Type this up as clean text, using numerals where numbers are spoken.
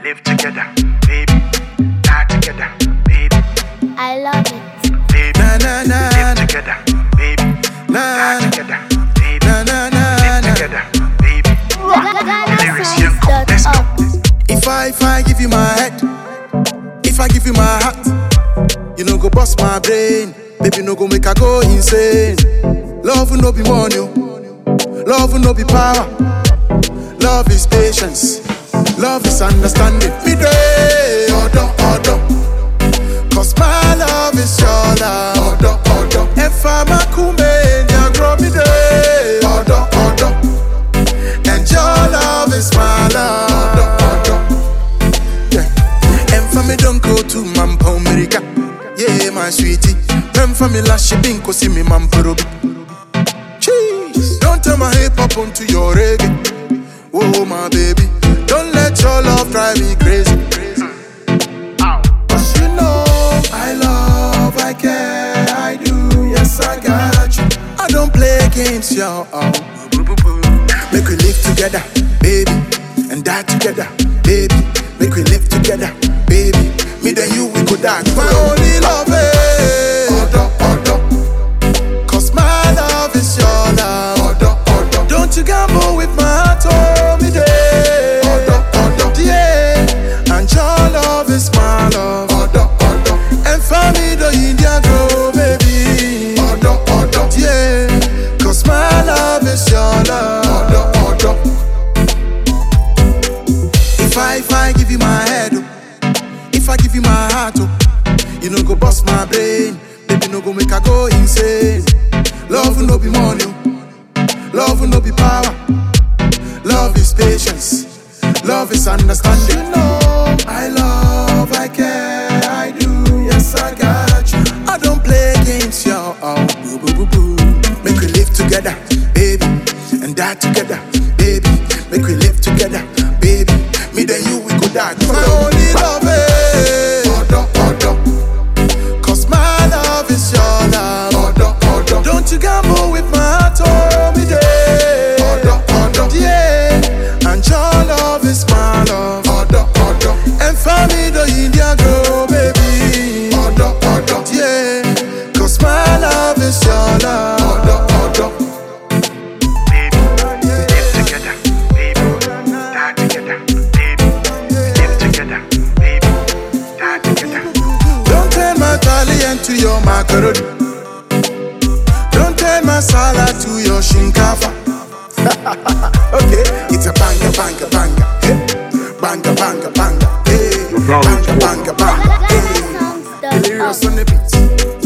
live together, baby. Die together, baby. I love it. Baby, Na na na we live together, baby. na Die together, baby. na na na Live na. together, baby. Lyrics, young couple, let's go. If I give you my head, if I give you my heart, you no go bust my brain, baby no go make I go insane. Love will no be money, love will no be power. Love is patience, love is understanding. Me day, order, cause my love is your love. Order, if I'm a kume, you grow me day. Order, and your love is my love. Yeah, and for me don't go to Mampo America. Yeah, my sweetie. And for me last shipping, cause see me Mamperobi. Cheese, don't turn my hip hop onto your reggae. Oh my baby, don't let your love drive me crazy. Cause you know I love, I care, I do, yes I got you. I don't play games, yo. Make we live together, baby, and die together, baby. Make we live together, baby. Me and you, we could die. My only love, order, cause my love is your love. Order, don't you gamble with my heart, oh me day. Order, yeah, and your love is my love. Order, and for me the India grow, baby. Order, yeah, cause my love is your love. Order. If I give you my head, oh, if I give you my heart, oh, you no go bust my brain, baby no go make I go insane. Love will no be money, love will no be power. Love is patience, love is understanding. You know I love, I care, I do, yes I got you. I don't play games, yo. Make we live together, baby, and die together, baby. Make we live together, baby. Me and you, we could die. My only love, order, cause my love is your love. Order, don't you gamble with my heart, oh me day. Order, yeah, and your love is my love. Order, and for me the India grow, baby. Order, yeah, cause my love is your love. Order. Baby, we live together, baby. Die together, baby. We live together, baby. Die together. Don't turn my Italian to your macaroni. Don't turn my salad to your shinkafa. Okay, it's a banger, hey. Banger, hey. Banger, hey. Delirious on the beat.